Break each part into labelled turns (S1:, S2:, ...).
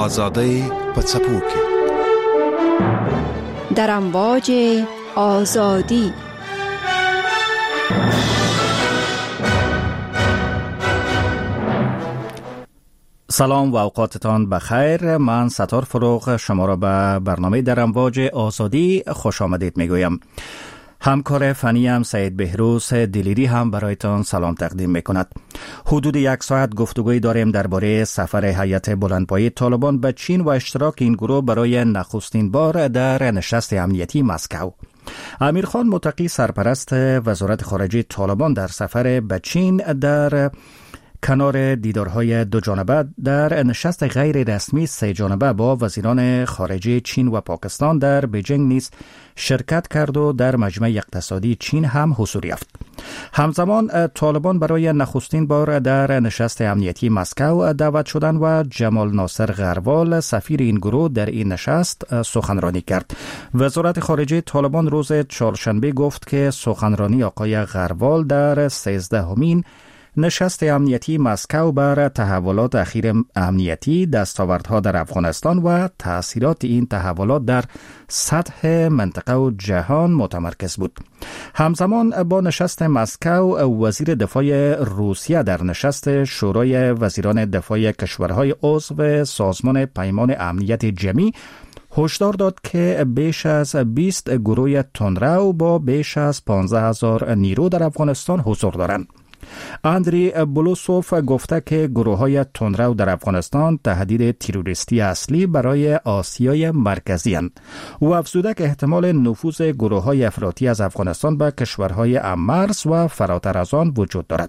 S1: آزادی پڅپو کې
S2: در امواج آزادی.
S3: سلام و اوقاتتان بخیر. من ستار فروغ شما را به برنامه در امواج آزادی خوش آمدید میگویم. همکار فنی هم سید بهروز دلیری هم برایتان سلام تقدیم میکند. حدود 1 ساعت گفتگوی داریم درباره سفر هیئت بلندپایه طالبان به چین و اشتراک این گروه برای نخستین بار در نشست امنیتی مسکو. امیرخان متقی سرپرست وزارت خارجه طالبان در سفر به چین در کنار دیدارهای دو جانبه در نشست غیر رسمی 3 جانبه با وزیران خارجه چین و پاکستان در بیجینگ نیز شرکت کرد و در مجمع اقتصادی چین هم حضور یافت. همزمان طالبان برای نخستین بار در نشست امنیتی مسکو دعوت شدند و جمال ناصر غروال سفیر این گروه در این نشست سخنرانی کرد. وزارت خارجه طالبان روز چهارشنبه گفت که سخنرانی آقای غروال در 13مین نشست امنیتی مسکو بر تحولات اخیر امنیتی، دستاوردها در افغانستان و تأثیرات این تحولات در سطح منطقه و جهان متمرکز بود. همزمان با نشست مسکو، وزیر دفاع روسیه در نشست شورای وزیران دفاع کشورهای عضو سازمان پیمان امنیت جمعی هشدار داد که بیش از 20 گروه تندرو با بیش از 15,000 نیرو در افغانستان حضور دارند. اندری بلوسوف گفته که گروه‌های تندرو در افغانستان تهدید تروریستی اصلی برای آسیای مرکزی اند. او افزوده که احتمال نفوذ گروه‌های افراطی از افغانستان به کشورهای مرز و فراتر از آن وجود دارد.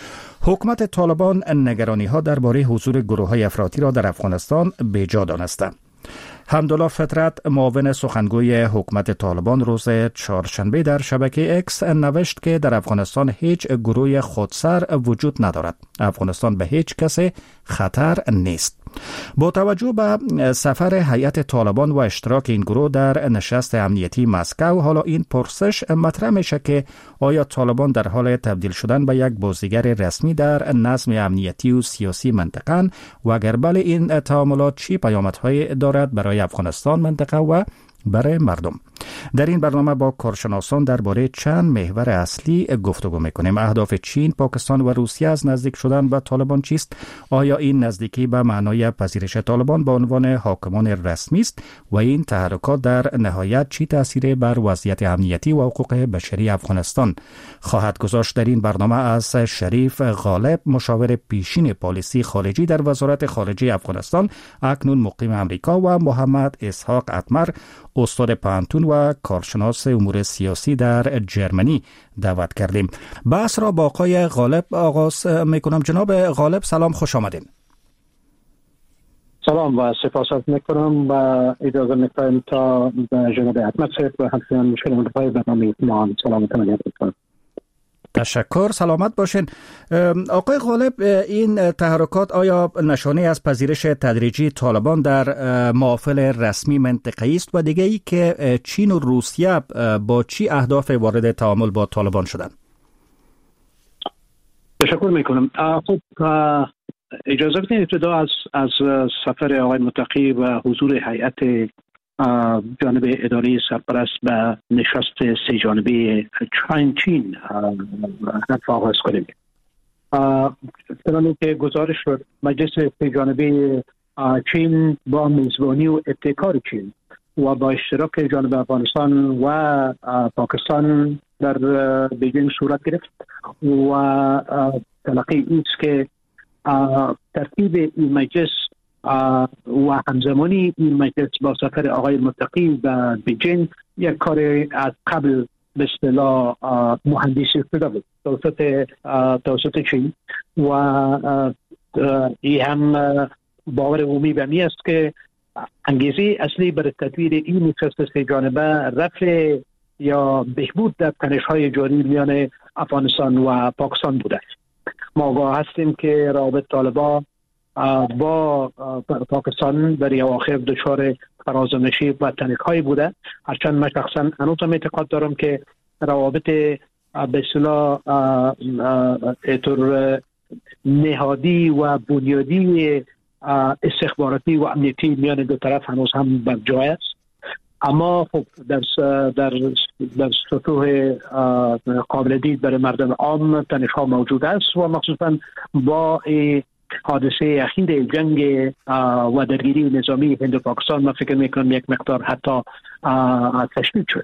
S3: حکومت طالبان نگرانی‌ها درباره حضور گروه‌های افراطی را در افغانستان بیجا دانسته. حمدالله فطرت معاون سخنگوی حکومت طالبان روز چهارشنبه در شبکه اکس نوشت که در افغانستان هیچ گروه خودسر وجود ندارد. افغانستان به هیچ کسی خطر نیست. با توجه به سفر هیئت طالبان و اشتراک این گروه در نشست امنیتی مسکو، حالا این پرسش مطرح میشه که آیا طالبان در حال تبدیل شدن به یک بازیگر رسمی در نظم امنیتی و سیاسی منطقه و اگر بله این تعاملات چی پیامدهای دارد برای افغانستان، منطقه و برای مردم. در این برنامه با کارشناسان درباره چند محور اصلی گفتگو میکنیم. اهداف چین، پاکستان و روسیه از نزدیک شدن به طالبان چیست؟ آیا این نزدیکی به معنای پذیرش طالبان به عنوان حاکمان رسمی است و این تحرکات در نهایت چی تأثیر بر وضعیت امنیتی و حقوق بشری افغانستان خواهد گذاشت؟ در این برنامه از شریف غالب، مشاور پیشین پالیسی خارجی در وزارت خارجه افغانستان اکنون مقیم امریکا، و محمد اسحاق اتمر، استاد پانتون و کارشناس امور سیاسی در جرمنی دعوت کردیم. بحث را با آقای غالب آغاز میکنم. جناب غالب سلام، خوش آمدین.
S4: سلام و سپاس میکنم و اجازه میکنم تا جناب اتمر و همچنین شنوندگان برنامه ما سلام تمنیت میکنم.
S3: تشکر، سلامت باشین. آقای غالب، این تحرکات آیا نشانه از پذیرش تدریجی طالبان در محافل رسمی منطقه‌ای است و دیگه ای که چین و روسیه با چی اهداف وارد تعامل با طالبان شدند؟
S4: تشکر میکنم. خب اجازه بدین ابتدا از سفر آقای متقی و حضور هیئت جانب اداره سرپرست به نشست 3 جانبه چین حرف آغاز کنیم. چنانچه که گزارش شد، مجلس 3 جانبه چین با میزبانی و ابتکار چین و با اشتراک جانب افغانستان و پاکستان در بیجینگ صورت گرفت و تلقی ایست که ترتیب این مجلس و همزمانی این مجلس با سفر آقای متقی به بیجینگ یک کار از قبل به اصطلاح مهندسی شده بود توسط چین و این هم باور عمومی به می است که انگیزه اصلی برای تدویر این نشست 3 جانبه رفع یا بهبود در تنش‌های جاری میان افغانستان و پاکستان بوده. ما آگاه هستیم که روابط طالبان با پاکستان در اواخر دچار فرازنشی و تنش‌های بوده، هرچند من شخصا هنوزم اعتقاد دارم که روابط به اصطلاح طور نهادی و بنیادی استخباراتی و امنیتی میان دو طرف هنوز هم بر جای است. اما خب در سطوح قابل دید برای مردم عام تنش‌ها موجود است و مخصوصا با حادثه اخیر جنگ و درگیری نظامی هند و پاکستان من فکر میکنم یک مقدار حتی تشدید شد،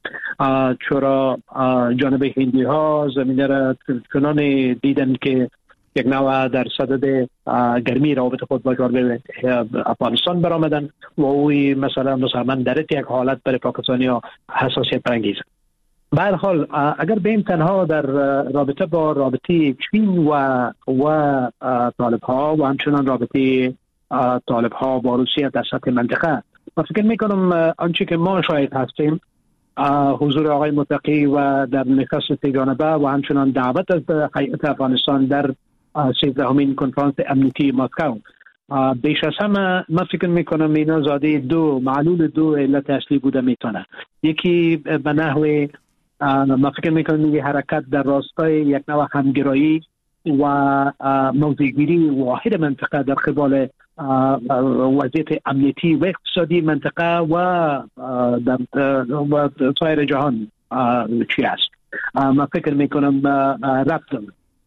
S4: چرا جانب هندی ها زمینه را چنان دیدن که یک نوع در صدد گرمی روابط خود با جانب افغانستان برآمدن و اوی مثلا مسلمان در یک حالت برای پاکستانی ها حساسیت برانگیز. به هر حال اگر بیم تنها در رابطه با رابطه چین و طالب ها و همچنان رابطه طالب ها با روسیه در سطح منطقه، من فکر میکنم آنچه که ما شاهد هستیم حضور آقای متقی و در نشست سه‌جانبه و همچنان دعوت از هیئت افغانستان در 13مین کنفرانس امنیتی مسکو، بیش از همه من فکر میکنم اینا زاده معلول دو علت اصلی بوده میتونه. یکی به نحو من فکر میکنم این حرکت در راستای یک نوع همگرایی و موضع‌گیری واحد منطقه در قبال وضعیت امنیتی و اقتصادی منطقه و در سایر جهان چی است. من فکر میکنم ربط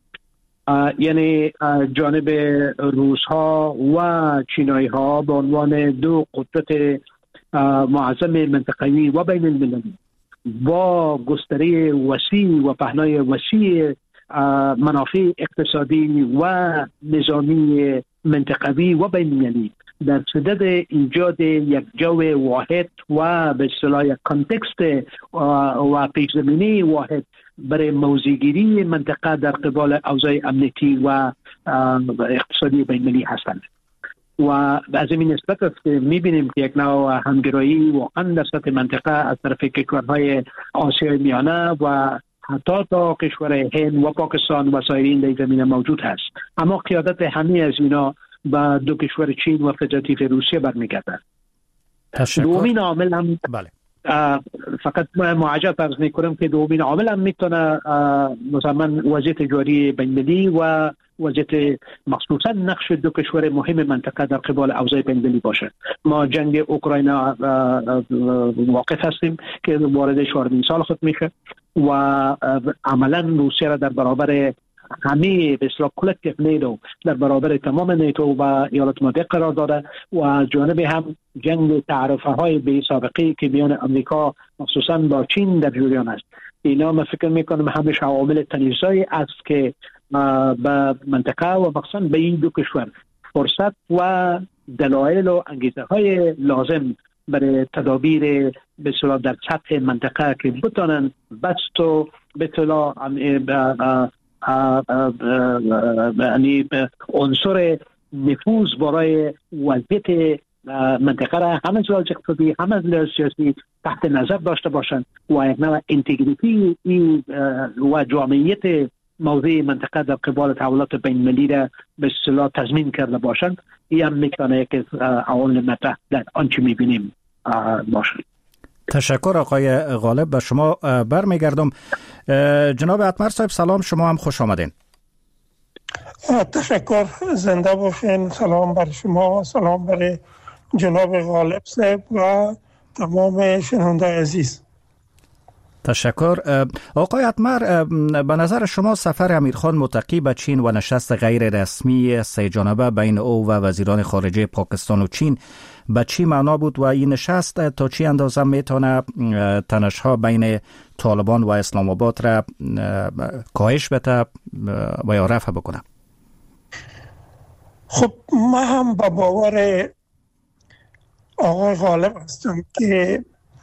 S4: یعنی جانب روس ها و چینایی ها به عنوان دو قدرت معظم منطقه‌ای و بین المللی با گستره وسیع و پهنای وسیع منافع اقتصادی و نظامی منطقوی و بین المللی در صدد ایجاد یک جو واحد و به اصطلاح یک کانتکست و پیش‌زمینه واحد برای موضع‌گیری منطقه در قبال اوضاع امنیتی و اقتصادی بین المللی هستند. و از این نسبت است که می‌بینیم که یک نوع همگرایی واقعا در سطح منطقه از طرف کشورهای آسیای میانه و حتی تا کشور هند و پاکستان و سایر در زمینه موجود هست. اما قیادت همه از اینا با دو کشور چین و فدراتیو روسیه برمیگردد. دومین عامل هم
S3: بله.
S4: فقط معجب فرض میکنم که دومین عامل هم میتونه مثلا وضعیت جاری بین‌المللی و وضعیت مخصوصا نقش دو کشور مهم منطقه در قبال اوضاع بین‌المللی باشه. ما جنگ اوکراین واقف هستیم که وارد 4 سال خود میشه و عملا روسیه را در برابر همه به اصطلاح کلکتیو نیتو در برابر تمام نیتو و ایالات متحده قرار داده و از جانب هم جنگ تعرفه های بی سابقه که میان امریکا مخصوصا با چین در جریان است. اینا من فکر میکنم همش عوامل تنش‌زایی است که به منطقه و مخصوصا به این دو کشور فرصت و دلایل و انگیزه های لازم برای تدابیر به اصطلاح در سطح منطقه که بتونن بست و به اصطلاح یعنی عنصر نفوذ برای وضعیت منطقه را هم از لحاظ اقتصادی هم از لحاظ سیاسی تحت نظر داشته باشند و یک نوع انتگریتی و جامعیت موضوع منطقه در قبال تحولات بین‌المللی را به اصطلاح تضمین کرده باشند. این هم میتونه یک عوامل مطرح در آنچه میبینیم باشند.
S3: تشکر آقای غالب. به شما برمیگردم. جناب اتمر صاحب سلام، شما هم خوش آمدین.
S5: تشکر، زنده باشین. سلام بر شما، سلام بر جناب غالب صاحب و تمام شنونده عزیز.
S3: تشکر. آقای اتمر، به نظر شما سفر امیرخان متقی به چین و نشست غیر رسمی سه جانبه بین او و وزیران خارجه پاکستان و چین به چی معنا بود و این نشست تا چی اندازه میتونه تنش‌ها بین طالبان و اسلام آباد را کاهش بده و یا رفع بکنه؟
S5: خب من هم با باور آقای غالب هستم که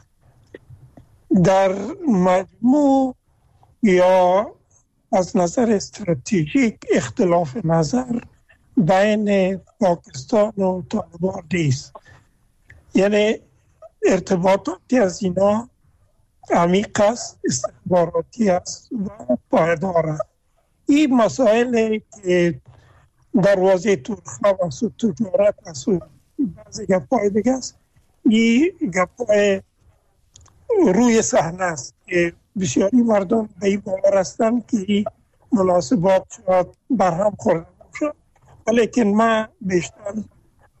S5: در مجموع یا از نظر استراتژیک اختلاف نظر بین پاکستان و طالبان نیست. یعنی ارتباطاتی از اینا عمیق است، استخباراتی است و پایدار است. این مسائل که دروازه ترخه است و تجارت است و بعضی گپای دیگه است، این گپای روی صحنه است که بسیاری مردم به این باور هستند که این مناسبات شاید برهم خورده باشد، ولیکن من بیشتر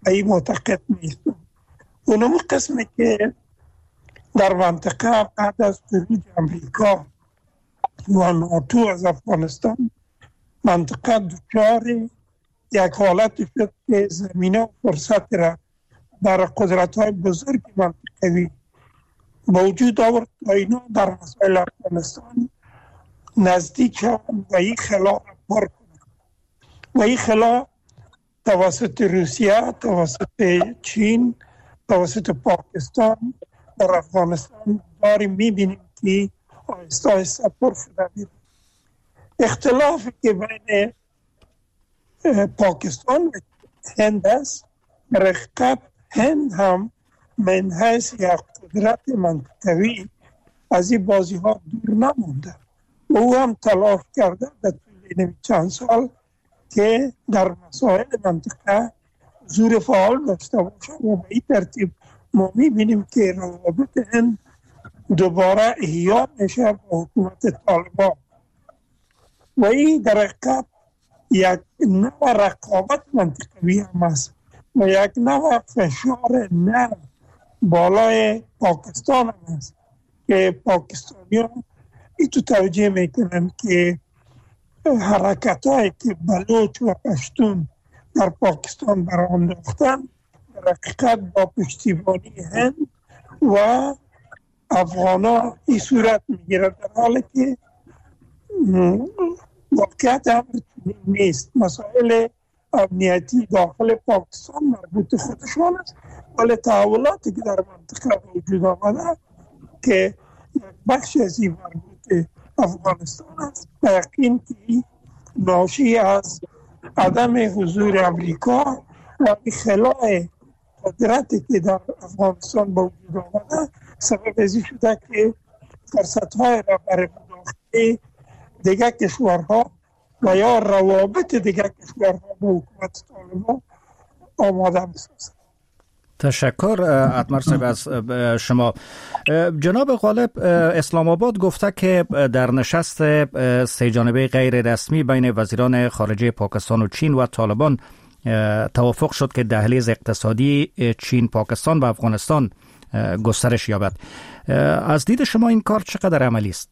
S5: این معتقد نیستم. اونم قسمی که در منطقه بعد از خروج امریکا و ناتو از افغانستان منطقه دچار یک حالت شد که زمینه و فرصت را در قدرت‌های بزرگ منطقوی موجود آورد و اینا در مسائل افغانستان نزدیک شوند و این خلا را پر کنند و این خلا توسط روسیه، توسط چین، توسط پاکستان در افغانستان داریم میبینیم که آهسته آهسته پر شده میره. اختلافی که بین پاکستان و هند است، در حقیقت هند هم من حیث یک قدرت منطقوی از این بازی ها دور نمونده و او هم تلاش کرده در طول چند سال که در مسائل منطقه حضور فعال داشته باشه و به این ترتیب ما میبینیم که روابط هند دوباره احیا میشه با حکومت طالبان و این در حقیقت یک نوع رقابت منطقوی هم است و یک نوع فشار نو بالای پاکستان هم است که پاکستانیان این تو توجیه میکنن که حرکت هایی که بلوچ و پشتون در پاکستان برای انداختن در حقیقت با پشتیبانی هند و افغان ها این صورت میگیره، در حالی که واقعیت امر نیست. مسائل امنیتی داخل پاکستان مربوط خودشان است، ولی تحولاتی که در منطقه وجود آمده که یک بخش از این مربوط افغانستان است و یقین که ناشی از عدم حضور امریکا و خلای قدرتی که در افغانستان با وجود آمده سبب ازی شده که فرصت‌های را برای مداخله دیگر کشورها و یا روابط دیگر کشورها با حکومت طالبان آماده بسازد.
S3: تشکر اتمر صاحب از شما. جناب غالب، اسلام آباد گفته که در نشست سه جانبه غیر رسمی بین وزیران خارجه پاکستان و چین و طالبان توافق شد که دهلیز اقتصادی چین، پاکستان و افغانستان گسترش یابد. از دید شما این کار چقدر عملی است؟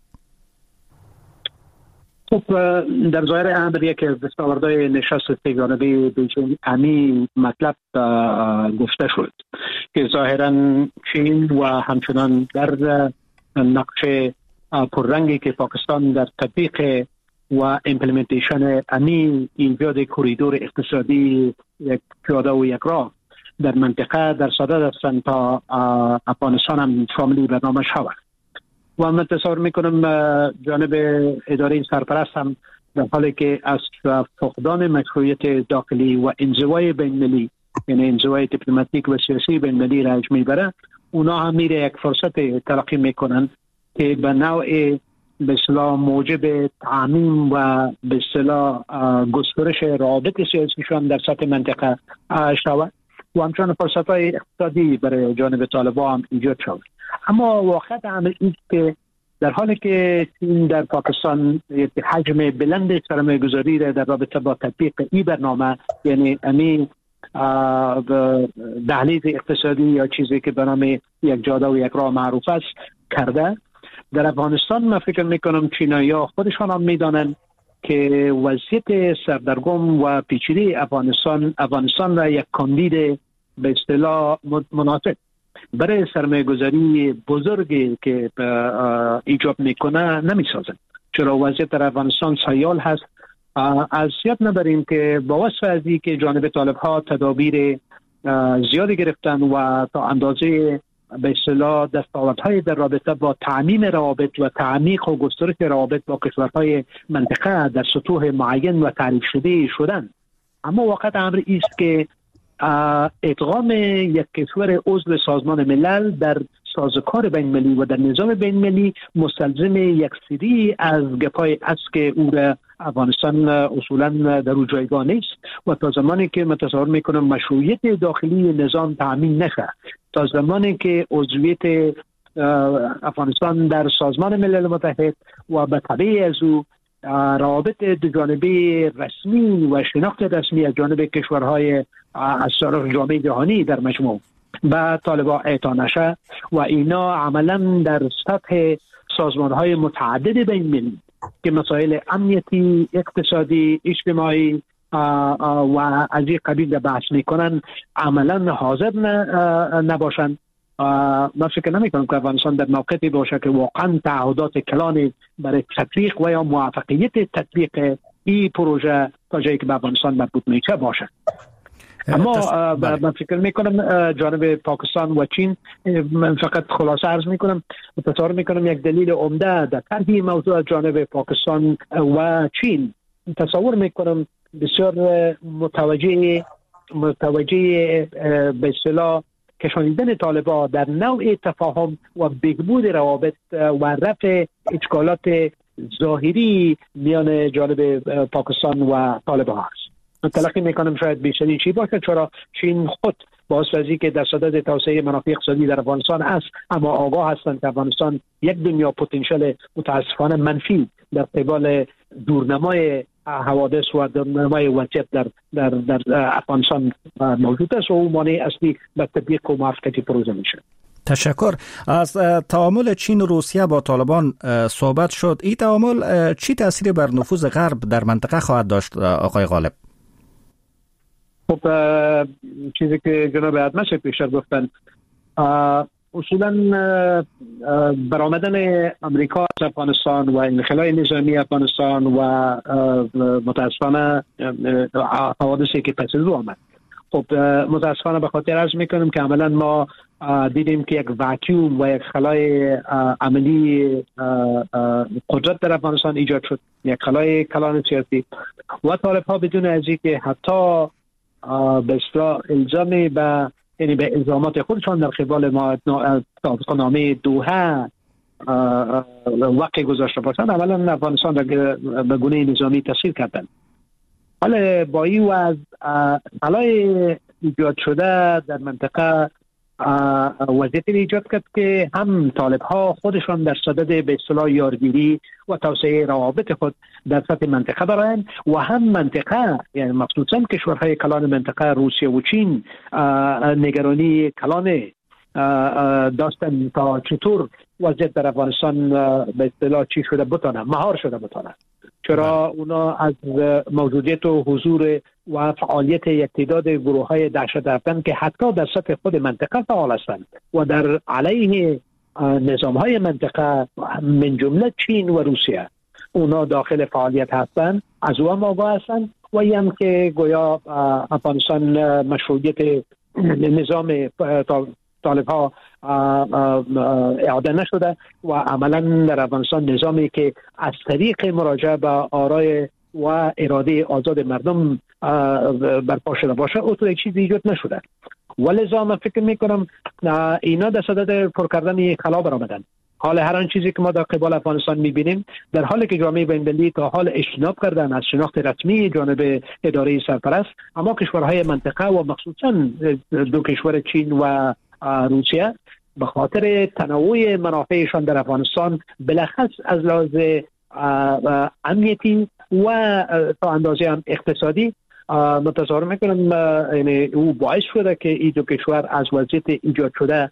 S4: خب در ظاهر امر یک دستاوردهای نشست سه جانبه بیجینگ امی مطلب گفته شد که ظاهرا چین و همچنان در نقش پررنگی که پاکستان در تطبیق و امپلیمنتیشن امی ایجاد کوریدور اقتصادی یک پیاده و یک راه در منطقه در صدد هستند تا افغانستان هم شامل برنامه شود. و من تصور میکنم جانب اداره سرپرست هم در حالی که از فقدان مشروعیت داخلی و انزوای بین‌المللی، یعنی انزوای دیپلماتیک و سیاسی بین‌المللی رنج میبره، اونا هم میره یک فرصت تلقی میکنن که به نوع به اصطلاح موجب تعمیم و به اصطلاح گسترش روابط سیاسیشان در سطح منطقه شود و همچنان فرصت‌های اقتصادی برای جانب طالبان هم ایجاد شود. اما واقعیت امر این که در حالی که چین در پاکستان حجم بلند سرمایه‌گذاری را در رابطه با تطبیق این برنامه، یعنی امی دهلیز اقتصادی یا چیزی که به نام یک جاده و یک راه معروف است کرده، در افغانستان من فکر میکنم چینایی‌ها خودشان هم میدانند که وضعیت سردرگم و پیچیده افغانستان را یک کاندید به اصطلاح مناسب برای سرمایه‌گذاری بزرگی که ایجاب میکنه نمیسازند. چرا وضعیت در افغانستان سیال هست. از یاد نبریم که با وصف از این که جانب طالب‌ها تدابیر زیادی گرفتن و تا اندازه به اصطلاح دستاوردهای در رابطه با تعمیم روابط و تعمیق و گسترش روابط با کشورهای منطقه در سطوح معین و تعریف شده شدن، اما واقعا امر است که ادغام یک کشور عضو سازمان ملل در سازوکار بین‌المللی و در نظام بین‌المللی مستلزم یک سری از گپای است که او را افغانستان اصولا در او جایگاه نیست و تا زمانی که متصور میکنم مشروعیت داخلی نظام تامین نشه، تا زمانی که عضویت افغانستان در سازمان ملل متحد و به تبع از او روابط دوجانبه رسمی و شناخت رسمی از جانب کشورهای از طرف جامعه جهانی در مجموع به طالبان اعطا نشه و اینا عملا در سطح سازمانهای متعدد بین المللی که مسائل امنیتی، اقتصادی، اجتماعی و از این قبیل بحث میکنن عملا حاضر نباشند. من فکر نمیکنم که افغانستان در موقعی باشه که واقعا تعهدات کلان برای تطبیق و یا موفقیت تطبیق این پروژه تا جایی که به افغانستان مربوط میشه باشه. اما من فکر میکنم جانب پاکستان و چین، من فقط خلاصه عرض میکنم تصور میکنم یک دلیل عمده در طرح موضوع جانب پاکستان و چین تصور میکنم بسیار متوجه به اصطلاح کشانیدن طالبان در نوع تفاهم و بهبود روابط و رفع اشکالات ظاهری میان جانب پاکستان و طالبان هست. تلقی میکنم شاید بیشترین چی باشه، چرا چین خود با اساسی که در صدد توسعه منافع اقتصادی در افغانستان است، اما آگاه هستند که افغانستان یک دنیا پتانسیل متاسفانه منفی در قبال دورنمای حوادث و دورنمای وضعیت در افغانستان موجود است و او مانع اصلی به تطبیق و موفقیت پروژه میشه.
S3: تشکر. از تعامل چین و روسیه با طالبان صحبت شد. این تعامل چی تأثیری بر نفوذ غرب در منطقه خواهد داشت آقای غالب؟
S4: خب چیزی که جناب ادمش پیشتر گفتن، اصولا برآمدن امریکا از افغانستان و انخلاء نظامی افغانستان و متاسفانه حوادثی که پس از او آمد، خب متاسفانه به خاطر عرض میکنم که عملا ما دیدیم که یک واکیوم و یک خلای عملی قدرت در افغانستان ایجاد شد، یک خلای کلان سیاسی و طالب ها بدون از اینکه حتی به اصطلاح الزام به یعنی به الزامات خودشان در قبال توافقنامه دوحه وقع گذاشته باشند، اولا افغانستان را به گونه نظامی تسخیر کردند. حالا با این وضع خلای ایجاد شده در منطقه وضعیتی ایجاد کرد که هم طالب ها خودشان در صدد به اصطلاح یارگیری و توسعه روابط خود در سطح منطقه دارند و هم منطقه، یعنی مخصوصا کشورهای کلان منطقه روسیه و چین نگرانی کلان داشتن تا چطور وضعیت در افغانستان به اصطلاح چی شده بتانه، مهار شده بتانه، چرا اونا از موجودیت و حضور و فعالیت یک تعداد گروه‌های دهشت افکن که حتی در سطح خود منطقه فعال هستند و در علیه نظام‌های منطقه من جمله چین و روسیه اونا داخل فعالیت هستند، از او هم آگاه هستند و هم که گویا افغانستان مشروعیت نظام طالب ها اعاده نشده و عملا در افغانستان نظامی که از طریق مراجعه به آرای و اراده آزاد مردم برپا شده باشه او تو یک چیز ایجاد نشده. ولذا من فکر میکنم اینا در صدد پر کردن یک خلا برآمدن. حال هر آن چیزی که ما در قبال افغانستان میبینیم در حالی که جامعه بین‌المللی تا حال اجتناب کردن از شناخت رسمی جانب اداره سرپرست، اما کشورهای منطقه و مخصوصا دو کشور چین و روسیه به خاطر تنوع منافعشان در افغانستان بلخص از لحاظ امنیتی و تا اندازه هم اقتصادی متصور میکنم یعنی او باعث شده که این دو کشور از وضعیت ایجاد شده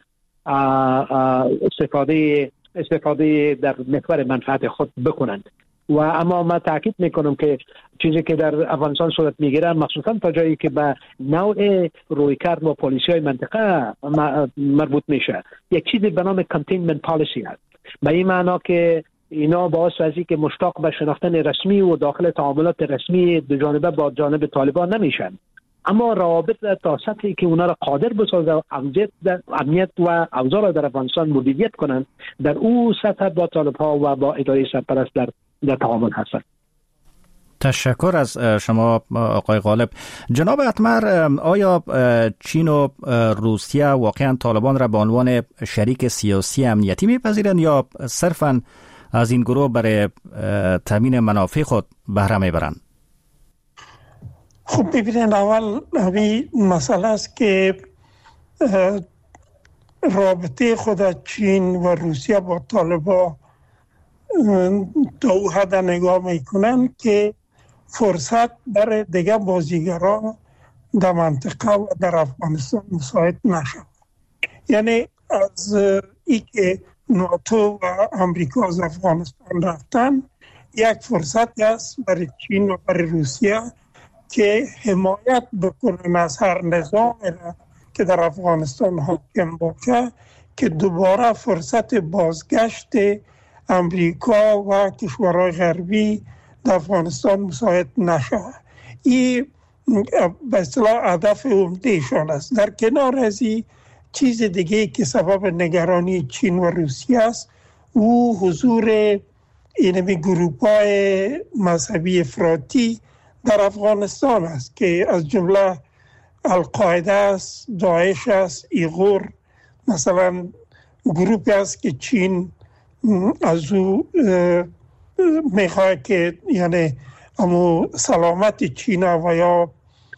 S4: استفاده در محور منفعت خود بکنند. و اما من تاکید میکنم که چیزی که در افغانستان صورت میگیره مخصوصا تا جایی که به نوع رویکرد و پالیسی های منطقه مربوط میشه، یک چیزی به نام containment policy هست، به این معنا که اینا باعث از که مشتاق به شناختن رسمی و داخل تعاملات رسمی دو جانبه با جانب طالبان نمیشن، اما روابط تا سطحی که اونا را قادر بسازه و امنیت و اوضاع در افغانستان مدیریت کنند در او سطح با طالب ها و با اداره سرپرست در تعامل هستند.
S3: تشکر از شما آقای غالب. جناب اتمر، آیا چین و روسیه واقعا طالبان را به عنوان شریک سیاسی امنیتی میپذیرند یا صرفاً از این گروه برای تامین منافع خود بهره میبرند؟
S5: خب ببینید، اول همین مسئله است که رابطه خود چین و روسیه با طالبان تا او حد نگاه میکنن که فرصت برای دیگه بازیگران در منطقه و در افغانستان مساعد نشد. یعنی از ای که ناتو و امریکا از افغانستان رفتن، یک فرصت است برای چین و برای روسیه که حمایت بکنن از هر نظام که در افغانستان حاکم باشه، که دوباره فرصت بازگشت امریکا و کشورهای غربی در افغانستان مساعد نشود. این به اصطلاح هدف عمدهشان است. در کنار از این چیز دیگه که سبب نگرانی چین و روسیه است، او حضور اینمی گروه‌های مذهبی افراطی در افغانستان است که از جمله القاعده است، داعش است، ایغور. مثلا گروهی است که چین از او میخواد که یعنی سلامت چین و یا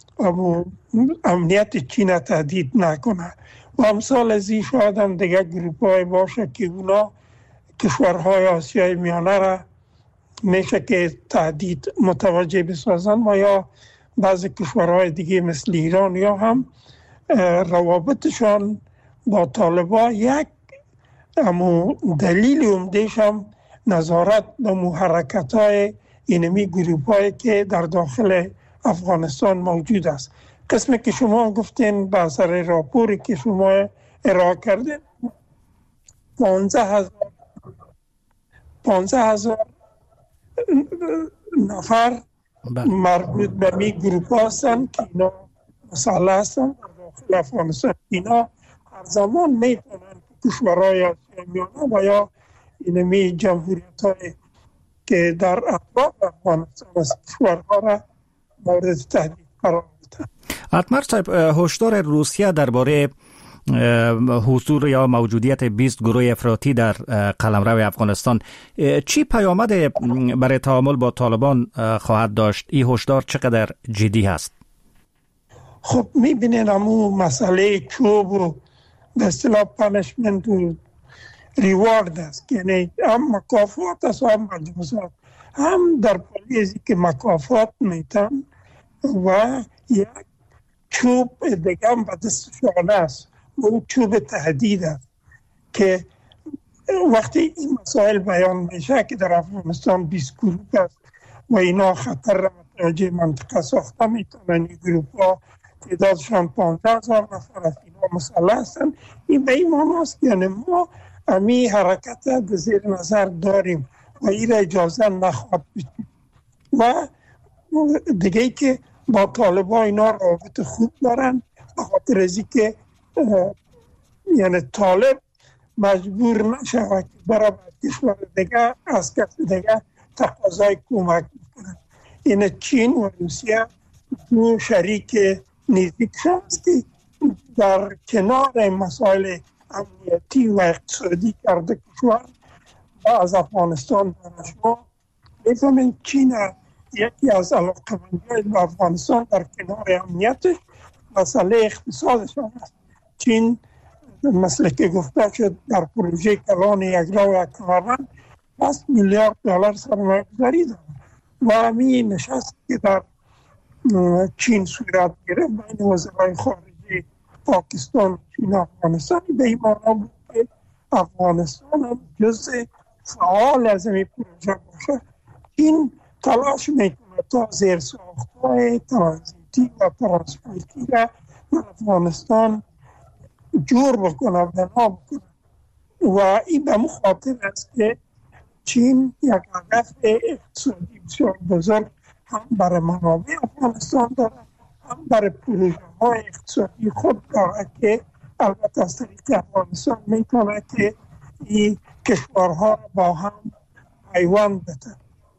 S5: امنیت چین تهدید نکنه و امثال از این شاید هم دیگه گروه‌های باشه که اونا کشورهای آسیای میانه را میشه که تهدید متوجه بسازن و یا بعضی کشورهای دیگه مثل ایران یا هم روابطشان با طالبان یک دلیل عمده‌اش هم نظارت به حرکت‌های اینمی گروه‌هایی که در داخل افغانستان موجود است. قسمی که شما گفتین به اثر راپوری که شما ارائه کردین 15,000 نفر مربوط به می گروه هستند که اینا مسلح هستند در داخل افغانستان. اینا هر زمان میتونن کشورهای آسیای میانه و یا اینمی جمهوریت های که در اطراف افغانستان است کشورها را مورد تهدید قرار بدن.
S3: اتمر صاحب، هشدار روسیه درباره حضور یا موجودیت 20 گروه افراطی در قلمرو افغانستان چی پیامد برای تعامل با طالبان خواهد داشت؟ این هشدار چقدر جدی هست؟
S5: خب میبینین همون مسئله چوب و به اصطلاح پانشمنت و ریوارد است، یعنی هم مکافات است و هم مجازات. هم در پالیزی که مکافات میتن و یک چوب دیگه هم به دستشان است، اون چوب تهدید است که وقتی این مسائل بیان میشه که در افغانستان 20 گروه است و اینا خطر را متوجه منطقه ساخته میتونن، این گروه ها تعدادشان 15,000 نفر است، اینا مسلح هستند. این به این معنی است که یعنی ما امی حرکت در زیر نظر داریم و این را اجازه نخواهد بدیم. و دیگه که با طالبان اینا روابط خوب دارن به خاطر از اینکه یعنی طالب مجبور نشه که برای کشور دیگه از کس دیگه تقاضای کمک میکنن. این چین و روسیه دو شریک نزدیک هست که در کنار مسائل امنیتی و اقتصادی کرده کشور و از افغانستان دانشما میفهمین چین یکی از علاقه‌مندهای به افغانستان در کنار امنیتش مسئله اقتصادش است. چین مثل که گفته شد در پروژه کلان یکرا و کمربند 20 میلیارد دلار سرمایه گذاری دارد و همین نشست که در چین صورت گرفت بین وزرای خارجه پاکستان، چین و افغانستان به این معنی بود که افغانستان هم جزء فعال از این پروژه باشه. چین تلاش میکنه تا زیرساخت‌های ترانزیتی و ترانسپورتی را در افغانستان جور بکنه، بنا بکنه و این به مخاطر است که چین یک هدف اقتصادی بسیار بزرگ هم برای منابع افغانستان داره، هم برای پروژه های اقتصادی خود داره که البته از طریق افغانستان میتونه که این کشورها با هم پیوند بده.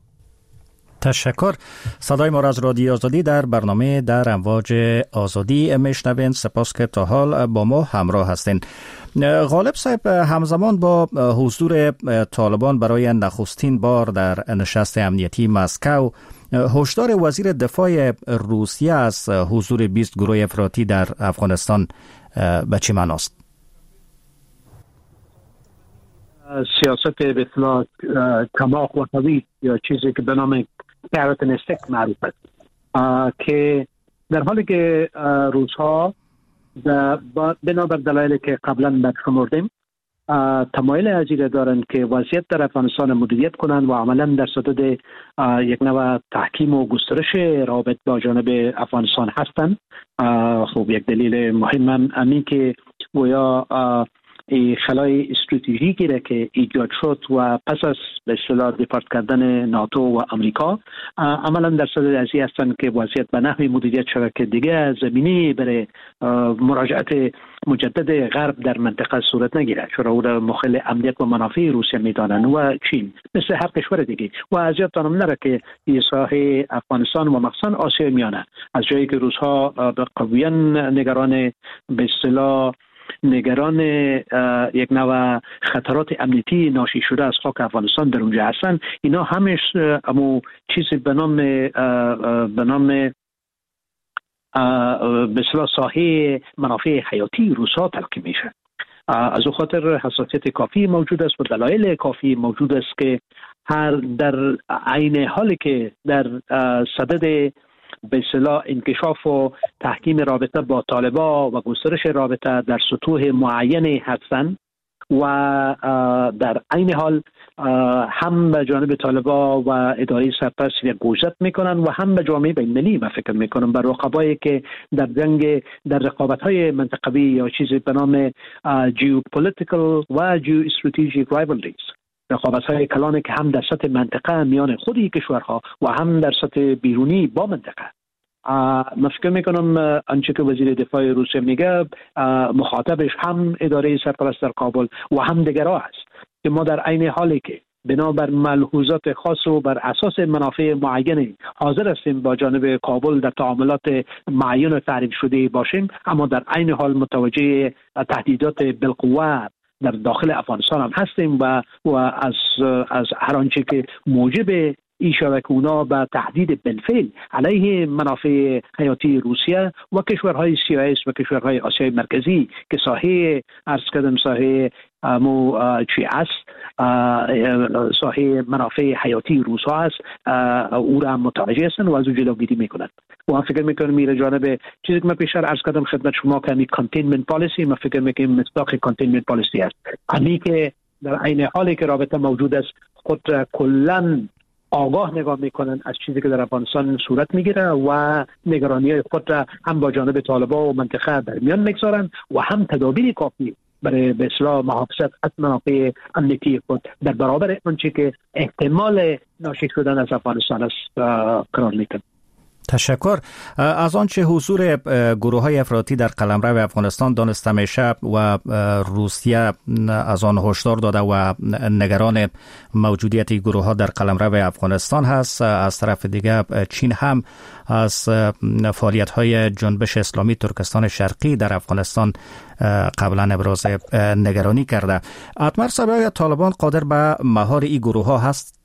S3: تشکر. صدای ما را از رادیو آزادی در برنامه در امواج آزادی میشنوین. سپاس که تا حال با ما همراه هستین. غالب صاحب، همزمان با حضور طالبان برای نخستین بار در نشست امنیتی مسکو، هشدار وزیر دفاع روسیه از حضور 20 گروه افراطی در افغانستان به چه معناست؟
S4: سیاست به اصطلاح کماق و قوی یا چیزی که به نام کارت اند استیک معروف است، که در حالی که روس‌ها بنابر دلایلی که قبلا برشمردیم تمایل از این دارند که وضعیت در افغانستان مدیریت کنند و عملا در صدد یک نوع تحکیم و گسترش روابط با جانب افغانستان هستند. خب یک دلیل مهم همین که گویا خلای استراتژیکی را که ایجاد شد و پس از به اصطلاح دیپارت کردن ناتو و امریکا عملا در صدد ازی هستند که وضعیت به نحوی مدیریت شود که دیگه زمینی برای مراجعت مجدد غرب در منطقه صورت نگیره، چرا او را مخل امنیت و منافع روسیه میدانند و چین مثل هر کشور دیگه. و از یادتانم نره که این ساحه افغانستان و مخصوصا آسیا میانه از جایی که روس‌ها به قویاً نگران به اصطلاح یک نوع خطرات امنیتی ناشی شده از خاک افغانستان در اونجا هستن، اینا همش امو چیزی به نام به اصطلاح ساحه منافع حیاتی روس‌ها تلقی میشه. از او خاطر حساسیت کافی موجود است و دلایل کافی موجود است که هر در عین حالی که در صدد به اصطلاح انکشاف و تحکیم رابطه با طالبان و گسترش رابطه در سطوح معینی هستند و در عین حال هم به جانب طالبان و اداره سرپرست گوشزد میکنن و هم به جامعه بین‌المللی من فکر میکنم بر رقبایی که در جنگ در رقابت‌های منطقوی یا چیزی به نام geopolitical و geostrategic rivalries، رقابت‌های کلانی که هم در سطح منطقه میان خودی کشورها و هم در سطح بیرونی با منطقه. من فکر میکنم آنچه که وزیر دفاع روسیه میگه مخاطبش هم اداره سرپرست در کابل و هم دیگرها است که ما در عین حالی که بنابر ملحوظات خاص و بر اساس منافع معینی حاضر هستیم با جانب کابل در تعاملات معین و تعریف شده باشیم، اما در عین حال متوجه تهدیدات بالقوه در داخل افغانستان هم هستیم و از هر آنچه که موجب این شبکه‌ها به تهدید بالفعل علیه منافع حیاتی روسیه و کشورهای CIS و کشورهای آسیای مرکزی که ساحه عرض کردم ساحه چی است، ساحه منافع حیاتی روس‌ها است، او را متوجه هستند و از او جلوگیری میکنند. و من فکر میکنم میره جانب چیزی که من پیشتر عرض کردم خدمت شما که همی کانتینمنت پالیسی، من فکر میکنم مصداق کانتینمنت پالیسی است، همی که در عین حالی که رابطه موجود است خود کلاً آگاه نگاه میکنن از چیزی که در افغانستان صورت میگیره و نگرانی‌های خود را هم با جانب طالبان و منطقه در میان میگذارن و هم تدابیر کافی برای به اصلاح محافظت از منافع امنیتی خود در برابر آنچه که احتمال ناشی شدن از افغانستان است قرار میدن.
S3: تشکر. از آنچه حضور گروه‌های افراطی در قلمرو افغانستان دانسته میشه و روسیه از آن هشدار داده و نگران موجودیت گروه‌ها در قلمرو افغانستان هست، از طرف دیگه چین هم از فعالیت‌های جنبش اسلامی ترکستان شرقی در افغانستان قبلا ابراز نگرانی کرده. اتمر صاحب، طالبان قادر به مهار این گروه‌ها هست؟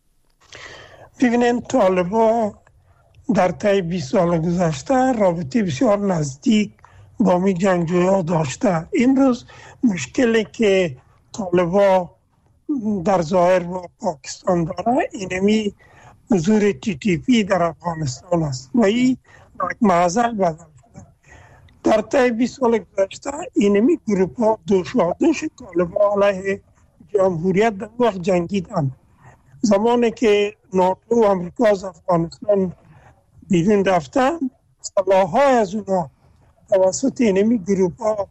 S5: ببینید، طالبان در طی 20 سال گذشته رابطه بسیار نزدیک با می جنگجویان داشته. امروز مشکلی که طالبان در ظاهر با پاکستان داره اینمی حضور TTP در افغانستان است و این معضل بدل شده. در طی 20 سال گذشته اینمی گروپ ها دوش طالبان علیه جمهوریت در وقت جنگیدن. زمانی که ناتو و امریکا از افغانستان بیرون رفتن، سلاح‌های از اونا توسط اینمی گروپ ها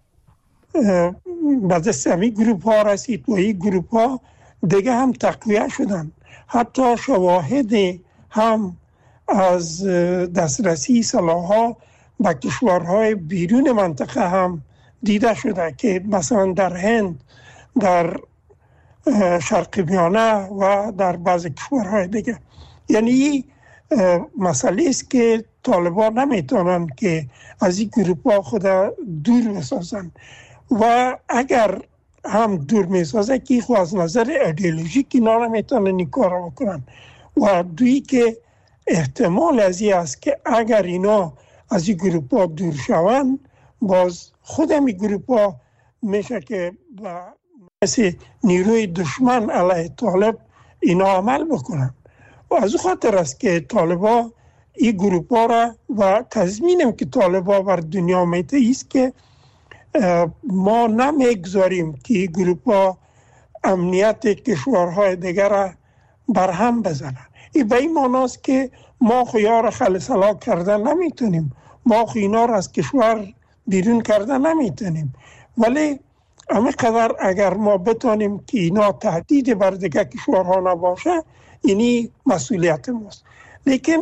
S5: به دست همی گروپ ها رسید و این گروپ ها دیگه هم تقویه شدن. حتی شواهد هم از دسترسی سلاح‌ها به کشورهای بیرون منطقه هم دیده شده که مثلا در هند، در شرق میانه و در بعض کشورهای دیگه. یعنی مسئله است که طالبان نمیتونن که از این گروپ ها خود دور بسازن و اگر هم دور میسازه که خود از نظر ایدئولوژیک اینا نمیتونن این کار بکنن و دویی که احتمال از این است که اگر اینا از این گروپ ها دور شوند باز خود این گروپ ها میشه که مثل نیروی دشمن علیه طالب اینا عمل بکنن و از خاطر است که طالبا این گروپ ها را و تضمینم که طالبا بر دنیا میته است که ما نمیگذاریم که این گروپ ها امنیت کشورهای دیگر را برهم بزنن. این به این معناست که ما خیار خلصلا کردن نمیتونیم، ما اینا را از کشور بیرون کردن نمیتونیم، ولی همه قدر اگر ما بتانیم که اینا تهدید بر دیگر کشورها نباشه اینی مسئولیت ماست. لیکن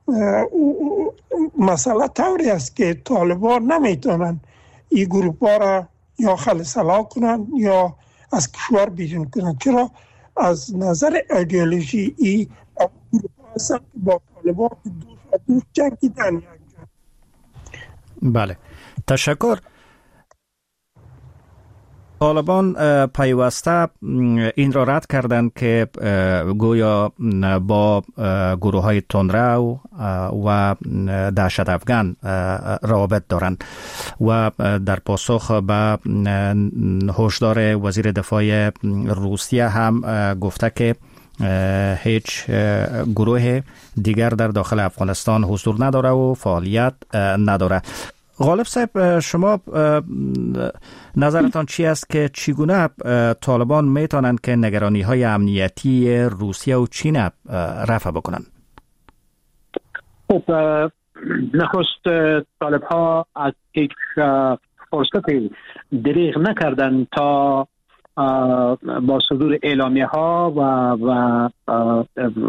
S5: مسئله طوری است که طالبان نمیتونن این گروپ ها را یا خلصلا کنن یا از کشور بیرون کنن، چرا از نظر ایدئولوژی این گروپ ها هستن که با طالبان دوش جنگیدن.
S3: بله، تشکر. طالبان پیوسته این را رد کردند که گویا با گروه های تندرو و دهشت افغان روابط دارند و در پاسخ به هشدار وزیر دفاع روسیه هم گفته که هیچ گروه دیگر در داخل افغانستان حضور نداره و فعالیت نداره. غالب صاحب، شما نظرتان چی است که چگونه طالبان میتونند که نگرانی های امنیتی روسیه و چین رفع بکنند؟
S4: خب، نخست طالب ها از هیچ فرصتی دریغ نکردند تا با صدور اعلامیه ها و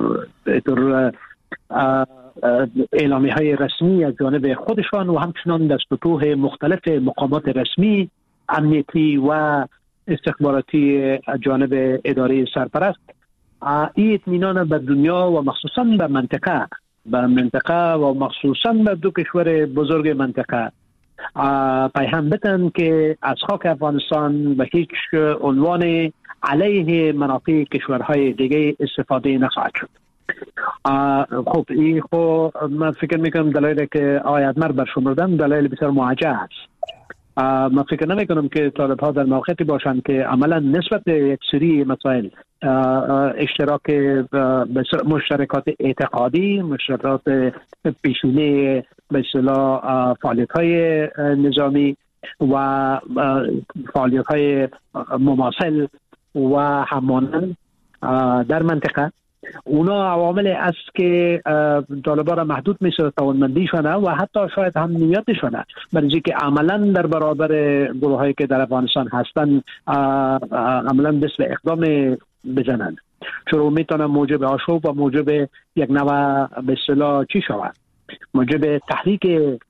S4: اعلامیه های رسمی از جانب خودشان و همچنان در سطوح مختلف مقامات رسمی امنیتی و استخباراتی از جانب اداره سرپرست این اطمینان به دنیا و مخصوصا به منطقه و مخصوصا به دو کشور بزرگ منطقه پیهم بدن که از خاک افغانستان به هیچ عنوان علیه منافع کشورهای دیگه استفاده نخواهد شد. خب این من فکر میکنم دلایلی که آقای ادمر برشمردن دلایل بسیار موجه است. من فکر نمیکنم که طالب ها در موقعی باشند که عملا نسبت به یک سری مسائل اشتراک مشترکات اعتقادی، مشترکات پیشینه به اصطلاح فعالیت های نظامی و فعالیت های مماثل و همانند در منطقه، اونا عوامل است که طالبا را محدود می‌سازد توانمندیشونه و حتی شاید هم نیتشونه برای اینکه عملاً در برابر گروهایی که در افغانستان هستند عملاً دست به اقدام بزنند، چون میتونه موجب آشوب و موجب یک نوع به اصطلاح چی شود، موجب تحریک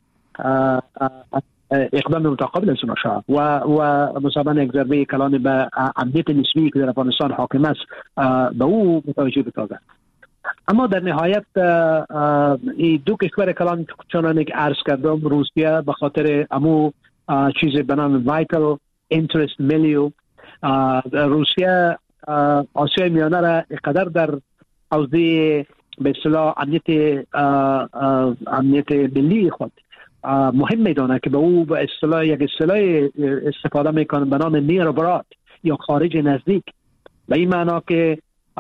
S4: اقدام متقابل از اونا شود و مثلا یک ضربه کلان به امنیت نسبی که در افغانستان حاکم است به او متوجه بسازد. اما در نهایت این دو کشور کلان چنانه که عرض کردم، روسیه به خاطر امو چیز به نام وایتال اینترست ملیو، روسیه آسیای میانه را اقدر در حوزه به اصطلاح امنیت ملی خود مهم میدانه که به او به اصطلاح یک اصطلاح استفاده میکنه به نام نیر براد یا خارج نزدیک، به این معنا که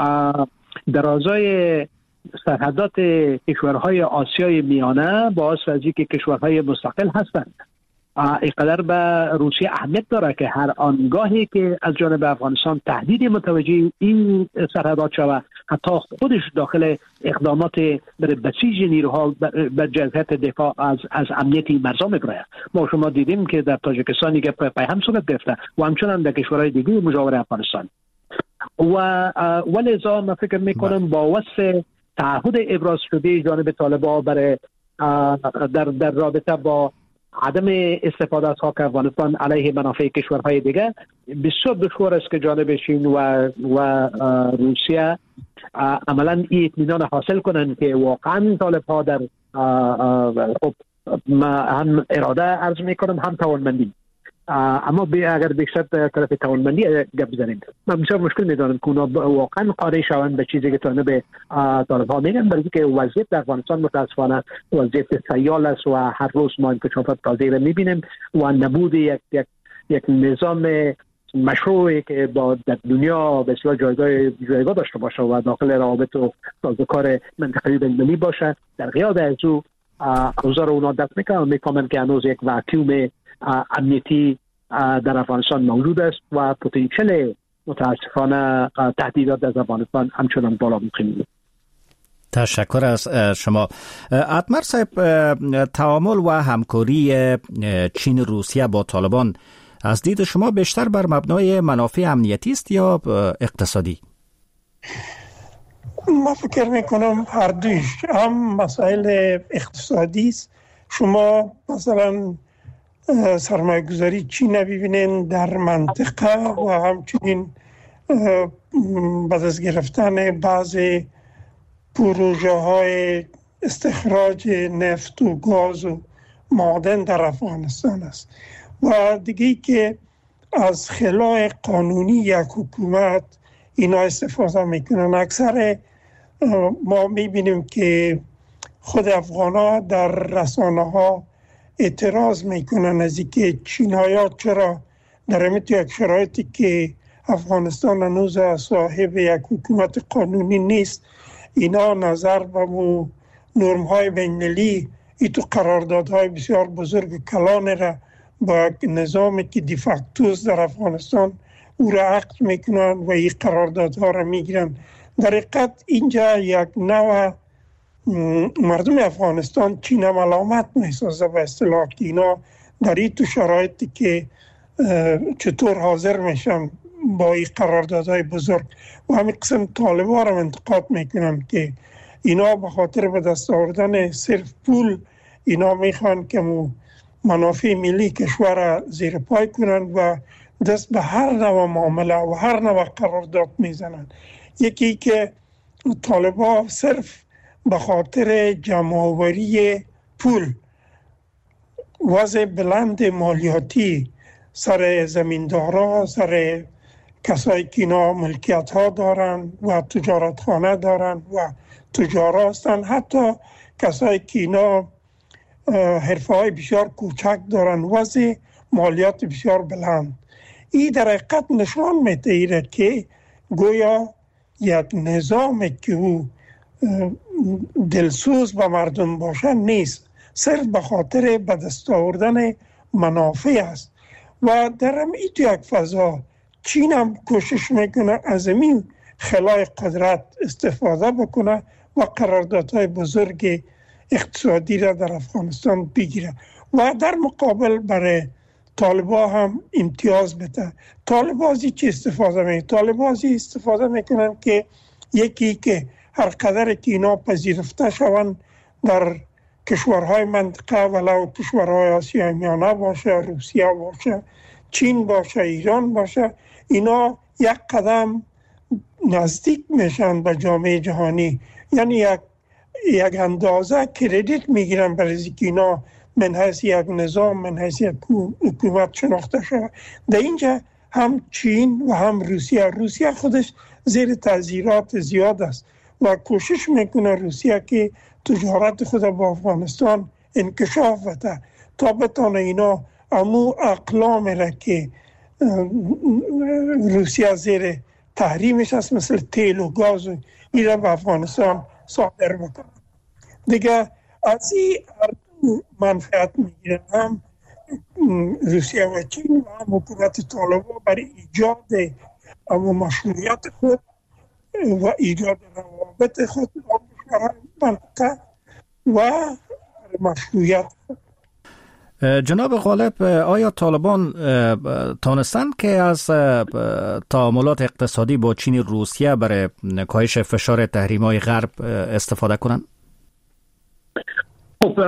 S4: درازای سرحدات کشورهای آسیای میانه باعث از اینکه کشورهای مستقل هستند اینقدر به روسیه اهمیت داره که هر آنگاهی که از جانب افغانستان تهدید متوجه این سرحدات شود، حتی خودش داخل اقدامات برای بسیج نیروها به جهت دفاع از امنیتی مرزا می‌براید. ما شما دیدیم که در تاجیکستان که پیهم صورت گرفته و همچنان در کشورهای دیگه مجاور افغانستان و لذا من فکر میکنم با وصف تعهد ابراز شده جانب طالبان برای در رابطه با عدم استفاده از خاک افغانستان علیه منافع کشورهای دیگه، بسیار دشوار است که جانب چین و روسیه عملا این اطمینان حاصل کنند که واقعا طالب‌ها در هم اراده عرض میکنم هم توانمندی، اما اگر بیشتر طرف توانمندی گپ بزنیم من بسیار مشکل میدانم که اونا واقعا قانع شوند به چیزی که طالب طالب‌ها میگن، برای که وضعیت در افغانستان متاسفانه وضعیت سیال است و هر روز ما انکشافات تازه را میبینیم و نبود یک نظام مشروعی که با در دنیا به اصطلاح جایگاه داشته باشه و داخل روابط و سازوکار منطقه‌ای بین‌المللی باشه، در غیاب از او اوضاع رو اونا دست میکنن که هنوز یک واکیوم امنیتی در افغانستان موجود است و پتانسیل متاسفانه تهدیدات از افغانستان همچنان بالا می‌خوانه.
S3: تشکر از شما. اتمر صاحب، تعامل و همکاری چین روسیه با طالبان از دید شما بیشتر بر مبنای منافع امنیتی است یا اقتصادی؟
S5: ما فکر میکنم هر دویش، هم مسائل اقتصادی است. شما مثلا سرمایه گذاری چین ببینین در منطقه و همچنین بعد از گرفتن بعضی پروژه های استخراج نفت و گاز و معدن در افغانستان است. و دیگه که از خلای قانونی یک حکومت اینا استفاده میکنن. اکثر ما میبینیم که خود افغانا در رسانه ها اعتراض میکنن از اینکه چینایان چرا در یک شرایطی که افغانستان هنوز صاحب یک حکومت قانونی نیست، اینا نظر به نرم های بین‌المللی، ایتو قراردادهای بسیار بزرگ کلان را با نظامی که دیفاکتوس در افغانستان او را عقد میکنن و این قراردادها را میگیرن. در حقیقت اینجا یک نوع مردم افغانستان چین ملامت میسازه به اصطلاح که اینا در این تو شرایطی که چطور حاضر میشن با این قراردادهای بزرگ. و همین قسم طالبا را انتقاد میکنن که اینا به خاطر به دست آوردن صرف پول اینا میخوان که منافع ملی کشور زیر پای کنن و دست به هر نوع معامله و هر نوع قرارداد میزنن. یکی که طالبا صرف به خاطر جمع‌آوری پول، وضع بلند مالیاتی سر زمیندارا، سر کسایی که اینا ملکیت ها دارن و تجارت خانه دارن و تجار هستن، حتی کسایی که اینا حرفه های بسیار کوچک دارن، وضع مالیات بسیار بلند. این در حقیقت نشان میده که گویا یک نظام که او دلسوز به مردم باشه نیست، صرف به خاطر به دست آوردن منافع است. و در این یک فضا چین هم کوشش میکنه از این خلای قدرت استفاده بکنه و قراردادهای بزرگ اقتصادی را در افغانستان بگیره و در مقابل برای طالبا هم امتیاز بده. طالبا از چی استفاده میکنه؟ طالبا از استفاده میکنن که یکی که هر قدر که اینا پذیرفته شوند در کشورهای منطقه، ولو کشورهای آسیای میانه باشه، روسیه باشه، چین باشه، ایران باشه، اینا یک قدم نزدیک میشن به جامعه جهانی. یعنی یک اندازه کردیت میگیرن برای اینکه اینا من حیث یک نظام، من حیث یک حکومت شناخته شده. در اینجا هم چین و هم روسیه خودش زیر تعزیرات زیاد است و کوشش میکنه روسیه که تجارت خود با افغانستان انکشاف بده تا بتانه اینا امو اقلام را که روسیه زیر تحریمش است، مثل تیل و گاز، این را به افغانستان صادر بکنه. دیگه از این منفعت میگیرن، هم روسیه و چین و هم حکومت طالبان برای ایجاد مشروعیت خود و ایجاد روابط خود منطقه و مشروعیت.
S3: جناب غالب، آیا طالبان تانستند که از تعاملات اقتصادی با چین روسیه برای کاهش فشار تحریم‌های غرب استفاده کنند؟
S4: خب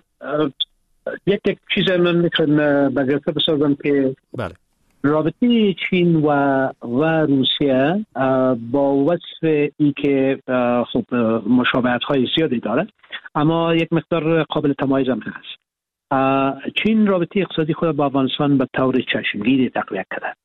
S4: یک چیز من میخوام برگرفته بسازم که
S3: بله،
S4: رابطه چین و روسیه با وصف ای که خب مشابهت های زیادی داره، اما یک مقدار قابل تمایز هم هست. چین رابطه اقتصادی خود با افغانستان به طور چشمگیری تقویت کرده.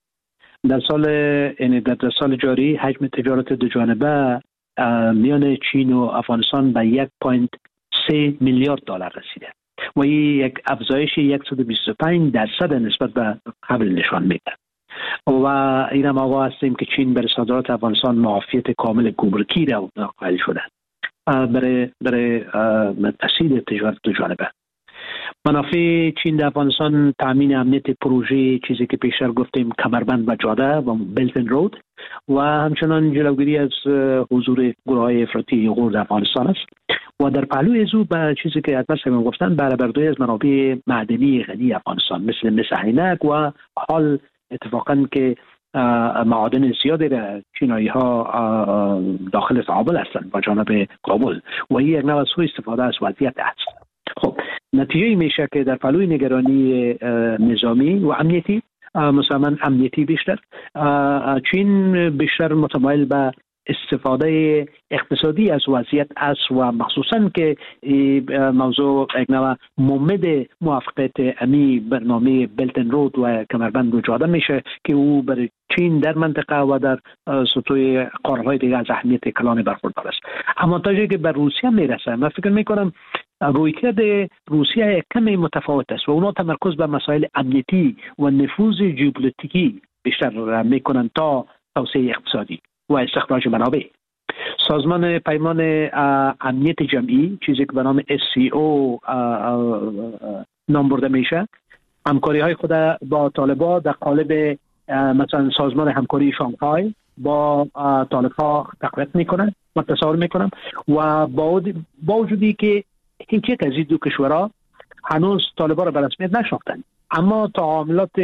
S4: در سال جاری حجم تجارت دو جانبه میان چین و افغانستان به 1.3 میلیارد دلار رسیده و این یک افزایش 125% نسبت به قبل نشان میده. و این هم آقا هستیم که چین بر صادرات افغانستان معافیت کامل گمرکی را قائل شده برای تسهیل تجارت دو جانبه. منافع چین در افغانستان تامین امنیت پروژه، چیزی که پیشتر گفتیم کمربند و جاده و بلت اند رود، و همچنان جلوگیری از حضور گروه‌های افراطی غور در افغانستان است. و در پهلوی از او به چیزی که حتما سمیم گفتن، بهره برداری از منابع معدنی غنی افغانستان مثل عینک و حال اتفاقا که معادن زیادی را چینایی ها داخل تعامل هستند با جانب کابل و این یک نوع سوء استفاده از وضعیت است. خب نتیجه میشه که در پهلوی نگرانی نظامی و امنیتی، مثلا امنیتی بیشتر، چین بیشتر متمایل به استفاده اقتصادی از وضعیت است و مخصوصا که موضوع یک نوع ممد موافقت امی برنامه بلت اند رود و کمربند و جاده میشه که او برای چین در منطقه و در سطوح قاره‌های دیگه از اهمیت کلان برخوردار است. اما تا جایی که بر روسیه میرسه، من فکر میکنم رویکرد روسیه کمی متفاوت است و اونا تمرکز بر مسائل امنیتی و نفوذ ژئوپلیتیکی بیشتر میکنن تا توسعه اقتصادی و استخراج منابع. سازمان پیمان امنیت جمعی، چیزی که به نام SCO نام برده میشه، همکاری های خود با طالبان در قالب مثلا سازمان همکاری شانگهای با طالبان تقویت میکنن و تصاور میکنن و با وجودی که هیچ یک از این دو کشورها هنوز طالبان را به رسمیت نشناختند، اما تعاملات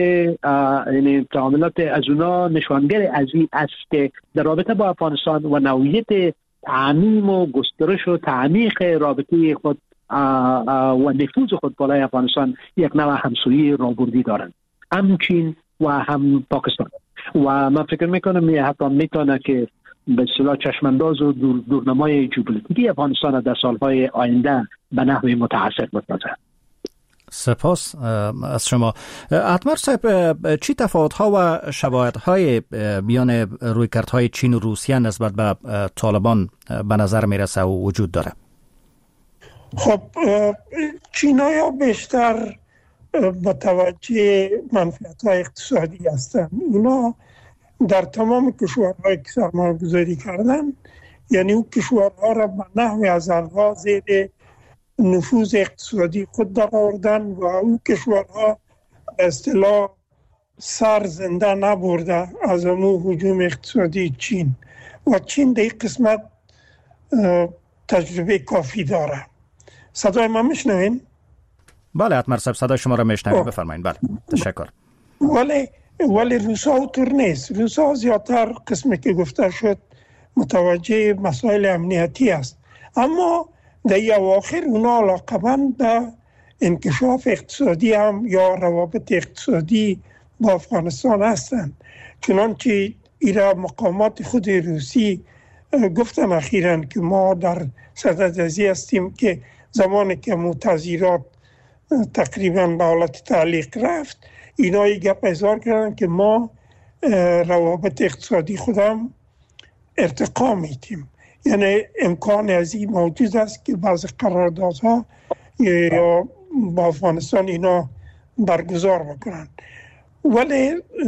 S4: از اونا نشانگر از این است که در رابطه با افغانستان و نوعیت تعمیم و گسترش و تعمیق رابطه خود و نفوذ خود بالای افغانستان یک نوع همسویی راهبردی دارند، هم چین و هم پاکستان. و من فکر میکنم حتی میتونه که به اصطلاح چشمانداز و دورنمای ژئوپلیتیکی افغانستان در سالهای آینده به نحوی متأثر بسازد.
S3: سپاس از شما. اتمر صاحب، چی تفاوت‌ها و شباهت‌های میان رویکردهای چین و روسیه نسبت به طالبان به نظر میرسه و وجود داره؟
S5: خب چینای‌ها بیشتر متوجه منفعت‌های اقتصادی هستند. اونا در تمام کشورهایی که سرمایه‌گذاری کردن، یعنی اون کشورها را به نحو از آنها زیر نفوذ اقتصادی خود در آوردن و اون کشورها اصطلاح سر زنده نبرده از امو هجوم اقتصادی چین و چین در این قسمت تجربه کافی داره. صدای من میشنوین؟
S3: بله اتمر صاحب، صدای شما را میشنویم، بفرمایید. بله تشکر.
S5: ولی روسا اوتر نیست. روسا زیادتر قسمی که گفته شد متوجه مسائل امنیتی است، اما در اواخر اونا علاقه‌مند به انکشاف اقتصادی هم یا روابط اقتصادی با افغانستان هستند. چنانچه ایرا مقامات خود روسی گفتن اخیراً که ما در صدد ازی هستیم که زمانی که متظیرات تقریباً به حالت تعلیق رفت، اینا یک گپ اظهار کردن که ما روابط اقتصادی خودم ارتقا میدیم. یعنی امکان از این موجود است که بعض قراردادها یا با افغانستان اینا برگزار بکنن. ولی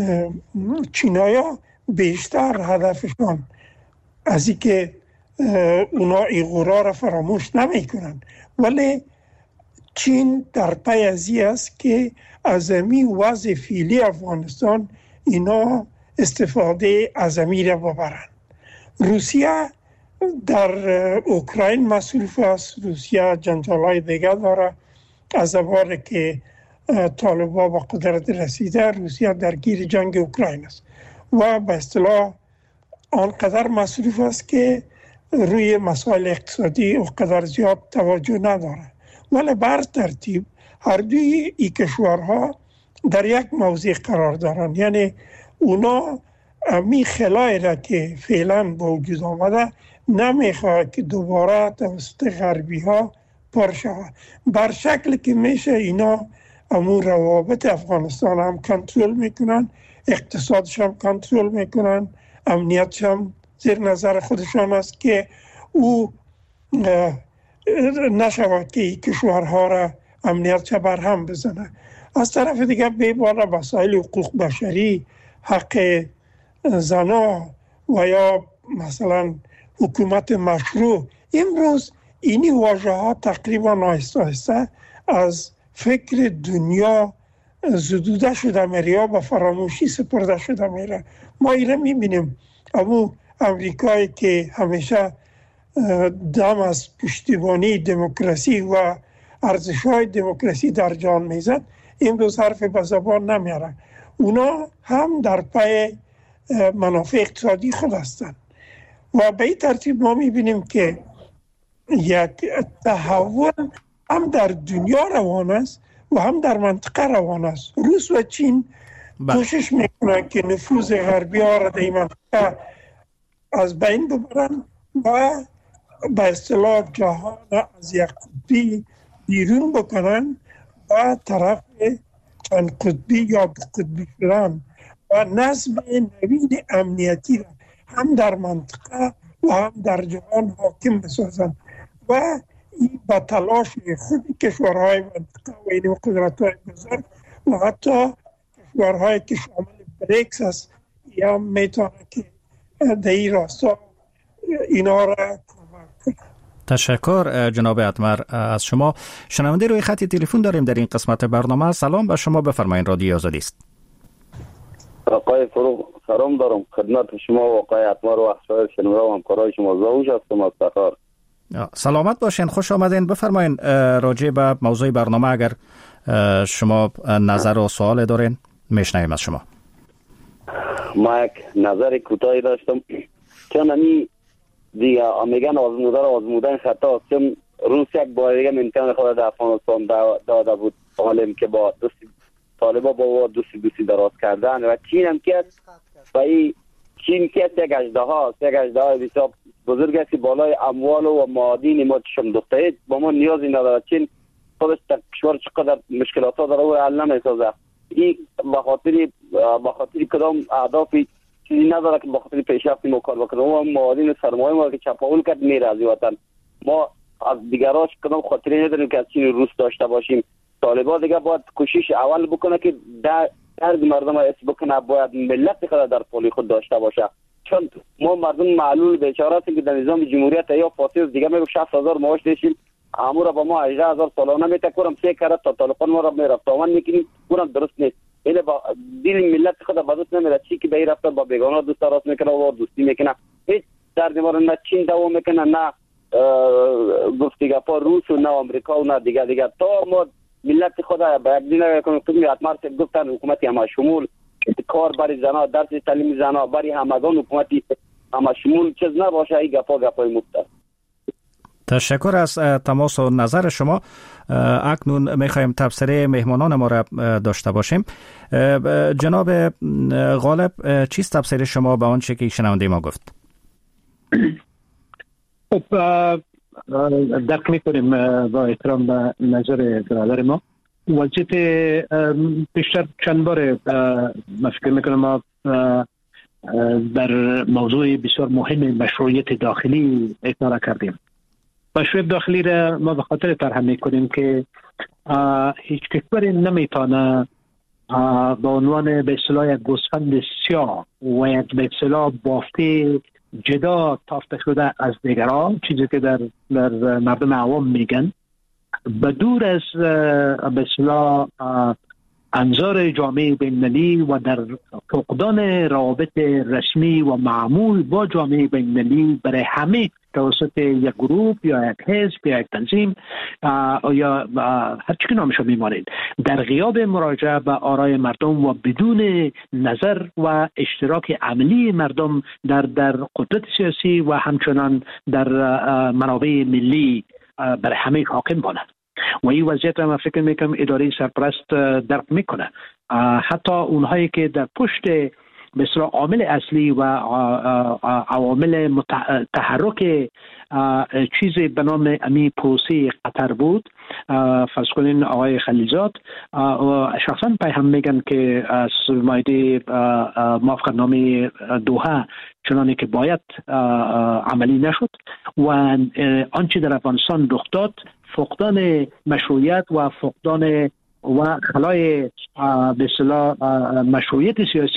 S5: چینایا بیشتر هدفشان از این که اونا ایغورا را فراموش نمی کنن، ولی چین در پی از این است که از این وضع فعلی افغانستان اینا استفاده از این را ببرن. روسیه در اوکراین مصروف است. روسیه جنجال‌های دیگه داره. از زمانی که طالبان به قدرت رسیده، روسیه درگیر جنگ اوکراین است و به اصطلاح آنقدر مصروف است که روی مسائل اقتصادی اونقدر زیاد توجه نداره. ولی بر ترتیب هر دوی این کشورها در یک موضع قرار دارن، یعنی اونا می خلای را که فعلا با وجود آمده نمیخواد که دوباره توسط غربی ها پر شود، بر شکل که میشه اینا امور روابط افغانستان هم کنترل میکنن، اقتصادش هم کنترل میکنن، امنیتش هم زیر نظر خودشان است که او نشود که این کشورها را امنیتش برهم بزنه. از طرف دیگه بیباره مسائل حقوق بشری حق زنا و یا مثلا حکومت مشروع، امروز اینی واژه ها تقریبا آهسته آهسته از فکر دنیا زدوده شده میره یا به فراموشی سپرده شده میره. ما ایره میبینیم اما امریکایی که همیشه دم از پشتیبانی دموکراسی و ارزش‌های دموکراسی در جان میزد، امروز حرف به زبان نمیاره. اونا هم در پای منافع اقتصادی خود هستند و به این ترتیب ما میبینیم که یک تحول هم در دنیا روان است و هم در منطقه روان است. روس و چین کوشش میکنن که نفوذ غربی ها را در این منطقه از بین ببرن و به اصطلاح جهان از یک قطبی بیرون بکنن و طرف چند قطبی یا دو قطبی شدن و نظم نوین امنیتی را هم در منطقه و هم در جهان حاکم بسازن و این با تلاش خود کشورهای منطقه و این قدرت‌های بزرگ و حتی کشورهایی که شامل بریکس است یا میتونه که در این راستا اینا را کمک کنه.
S3: تشکر جناب اتمر از شما. شنونده روی خط تلفن داریم در این قسمت برنامه. سلام به شما، بفرمایید. رادیو آزادی است.
S6: آقای فروغ سلام دارم خدمت شما و آقای اتمر و اخشار شنونده و همکارای شما. زاوش هستم از تخار.
S3: سلامت باشین، خوش آمدین. بفرمایید راجع به موضوع برنامه اگر شما نظر و سوال دارین میشنویم از شما.
S6: ما یک نظر کوتاهی داشتم چون امی دیگه میگن آزمودن خطا، چون روس یک بار دیگه امتحان خود در افغانستان داده بود، عالم که با طالبا با دوستی دراز کردن و چین هم که و این چین که یک اژدها بسیار بزرگ است که بالای اموال و معادن ما چشم دوخته با ما نیازی نداره. چین خودش در کشور چقدر مشکلات ها داره و حل نمیسازه. این به خاطر کدام اهداف چیزی نداره که به خاطر پیشرفت ما کار بکنه و معادن سرمایه ما که چپاول کرد میره از وطن. ما از دیگراش کدام خاطری نداریم که از چین روس داشته باشیم. طالبان دیگه باید کوشش اول بکنه که درد مردم حس بکنه، باید ملت خود در پای خود داشته باشه، چون ما مردم معلول بیچاره هستیم که در نظام جمهوریت یا فاسد دیگه میگه 60000 معاش داشتیم، امور با ما 18000 سالانه میتکورم 3 کرات تا تلفن ما را میرفت آمد میکنیم، اونم درست نیست. اینه با دل ملت خود بدوست نمیره. چی که به رفته با بیگانه دوست راست میکنه و دوستی میکنه، هیچ درد ما نه چین دوام میکنه نه گفتگو با روس و نه آمریکا و نه دیگه تا ما ملت خود به یک دینه کنیم. اتمر گفتن حکومت همه شمول کار برای زنا، درس تعلیم زنا برای همگان حکومتی همه شمول چیز نباشه. این گپای مفت.
S3: تشکر از تماس و نظر شما. اکنون میخوایم تبصره مهمانان ما را داشته باشیم. جناب غالب، چیست تبصره شما به آنچه که شنونده ما گفت؟
S4: خب درک میکنیم با احترام به نظر برادر ما. وضعیت بیشتر چند بار ما فکر میکنم ما در موضوع بسیار مهم مشروعیت داخلی اشاره کردیم. مشروعیت داخلی را ما به خاطر طرح میکنیم که هیچ کشوری نمیتونه با عنوان به اصطلاح یک گوسفند سیاه و یک به اصطلاح بافته جدا تافته شده از دیگران، چیزی که در مردم عوام میگن، بدور از به اصطلاح انظار جامعه بین‌المللی و در فقدان روابط رسمی و معمول با جامعه بین‌المللی برای همه توسط یک گروه یا یک حزب یا یک تنظیم یا هر چی که نامشو میمانید، در غیاب مراجعه به آرای مردم و بدون نظر و اشتراک عملی مردم در قدرت سیاسی و همچنان در منابع ملی برای همه حاکم باشد. و این وضعیت را من فکر میکنم اداره سرپرست درک میکنه. حتی اونهایی که در پشت مثل عامل اصلی و عوامل تحرک چیزی به نام امی پروسه قطر بود، فرض کنین آقای خلیلزاد شخصا پیام میگن که از مایده موافقتنامه دوحه چنانی که باید عملی نشد و آنچه در افغانستان رخ داد فقدان مشروعیت و فقدان و خلای به اصطلاح مشروعیت سیاسی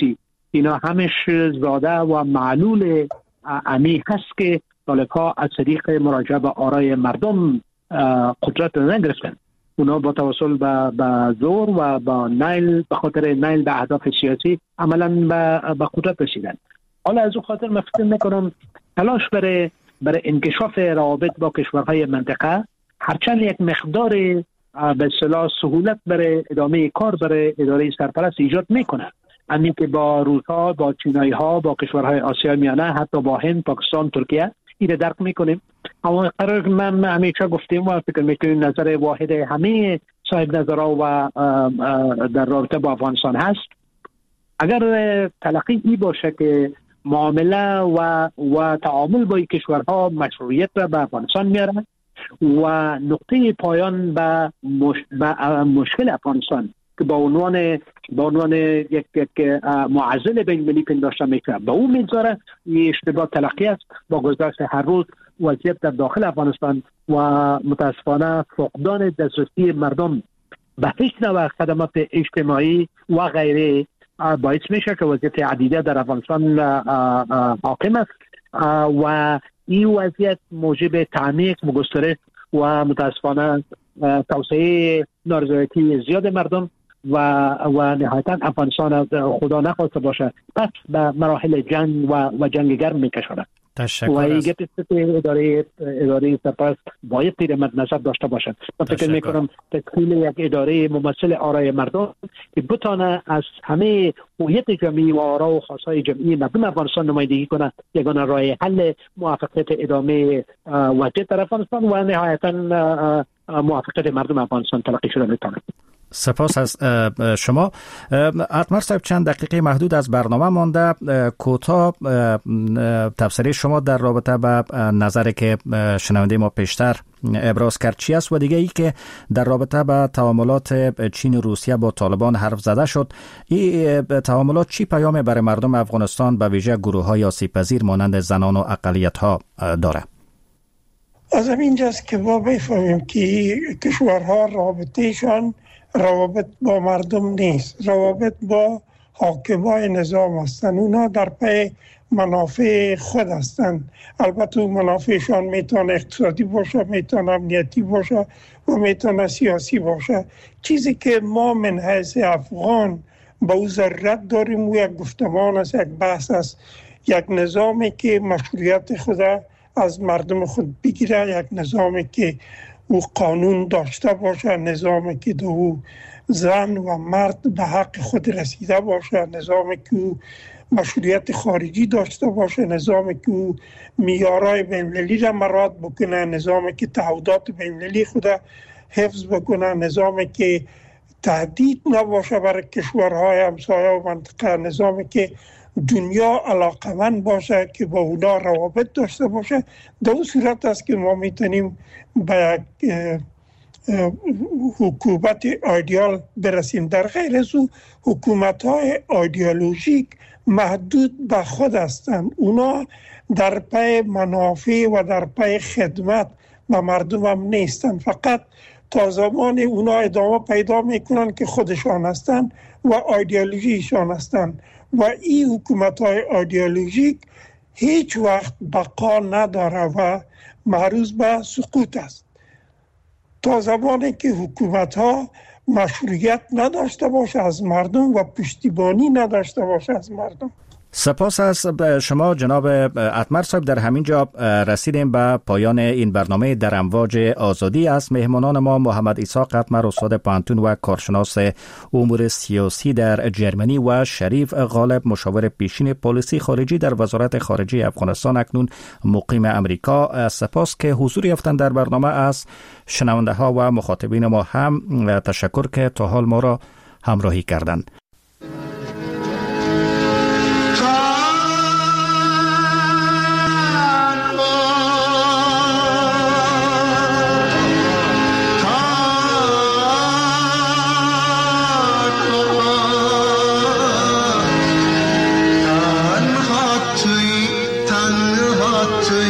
S4: اینا همش زاده و معلول امی هست که طالب‌ها از طریق مراجعه به آرای مردم قدرت نگرفتن. اونا با توسل به زور و با نیل، به خاطر نیل به اهداف سیاسی عملا به قدرت رسیدن. حالا از اون خاطر من فکر میکنم تلاش برای انکشاف روابط با کشورهای منطقه، هرچند یک مقدار به اصطلاح سهولت برای ادامه کار برای اداره سرپرست ایجاد میکنه، همین که با روس‌ها، با چینایی‌ها، با کشورهای آسیای میانه، حتی با هند، پاکستان، ترکیه اینو درک میکنیم. اما قرار من همیشه گفتیم و فکر میکنیم نظر واحد همه صاحب نظرها و در رابطه با افغانستان هست، اگر تلقی ای باشه که معامله و تعامل با کشورها مشروعیت را به افغانستان میاره و نقطه پایان به مشکل افغانستان که با عنوان یک معضل بین المللی پنداشته میشه به اون میگذاره، این اشتباه تلقی است. با گذشت هر روز وضعیت در داخل افغانستان و متاسفانه فقدان دسترسی مردم به هیچ نوع خدمات اجتماعی و غیره باعث میشه که وضعیت عدیده در افغانستان حاکم است و این وضعیت موجب تعمیق و گسترش و متاسفانه توسعه نارضایتی زیاد مردم و نهایتا افغانستان خدا نخواسته باشه پس به مراحل جنگ و جنگ گرم میکشونه. و این اداره سرپرست باید تیر مد نظر داشته باشد. من فکر میکنم تشکیل یک اداره ممثل آرای مردم که بتانه از همه هویت جمعی و آرا و خواستهای جمعی مردم افغانستان نمایندگی کنه، یگانه راه حل موافقت ادامه وضعیت در افغانستان و نهایتا موافقت مردم افغانستان تلقی شده میتونه.
S3: سپاس از شما. اتمر صاحب، چند دقیقه محدود از برنامه مانده، کوتاه تفسیر شما در رابطه با نظری که شنونده ما پیشتر ابراز کرد چی است و دیگه ای که در رابطه با تعاملات چین و روسیه با طالبان حرف زده شد، این تعاملات چی پیام برای مردم افغانستان به ویژه گروه‌های آسیب‌پذیر مانند زنان و اقلیت‌ها داره؟
S5: از اینجاست که ما بفهمیم که کشورها رابطهشان روابط با مردم نیست، روابط با حاکمای نظام هستند. اونا در پی منافع خود هستند. البته منافعشان میتونه اقتصادی باشه، میتونه امنیتی باشه و میتونه سیاسی باشه. چیزی که ما من حیث افغان با او ضرورت داریم و یک گفتمان است، یک بحث است، یک نظامی که مشروعیت خود از مردم خود بگیره، یک نظامی که او قانون داشته باشه، نظامی که دو زن و مرد به حق خود رسیده باشه، نظامی که او مشروعیت خارجی داشته باشه، نظامی که او معیارهای بین‌المللی را مراعات بکنه، نظامی که تعهدات بین‌المللی خود حفظ بکنه، نظامی که تهدید نباشه برای کشورهای همسایه و منطقه، نظامی که دنیا علاقمند باشه که با اونا روابط داشته باشه. در اون صورت است که ما میتونیم به حکومت ایدئال برسیم. در غیر از او حکومت‌های ایدئولوژیک محدود به خود هستند. اونا در پی منافع و در پی خدمت به مردم هم نیستند. فقط تا زمان اونا ادامه پیدا میکنن که خودشان هستند و ایدئولوژیشان هستند و این حکومت‌های ایدئولوژیک هیچ وقت بقا نداره و معروض به سقوط است. تا زمانی که حکومت‌ها مشروعیت نداشته باشه از مردم و پشتیبانی نداشته باشه از مردم.
S3: سپاس از شما جناب اتمر صاحب. در همین جا رسیدیم به پایان این برنامه در امواج آزادی. از مهمانان ما محمد اسحاق اتمر، استاد پانتون و کارشناس امور سیاسی در جرمنی و شریف غالب، مشاور پیشین پالیسی خارجی در وزارت خارجه افغانستان، اکنون مقیم امریکا. سپاس که حضور یافتند در برنامه. از شنونده ها و مخاطبین ما هم تشکر که تا حال ما را همراهی کردند.
S7: To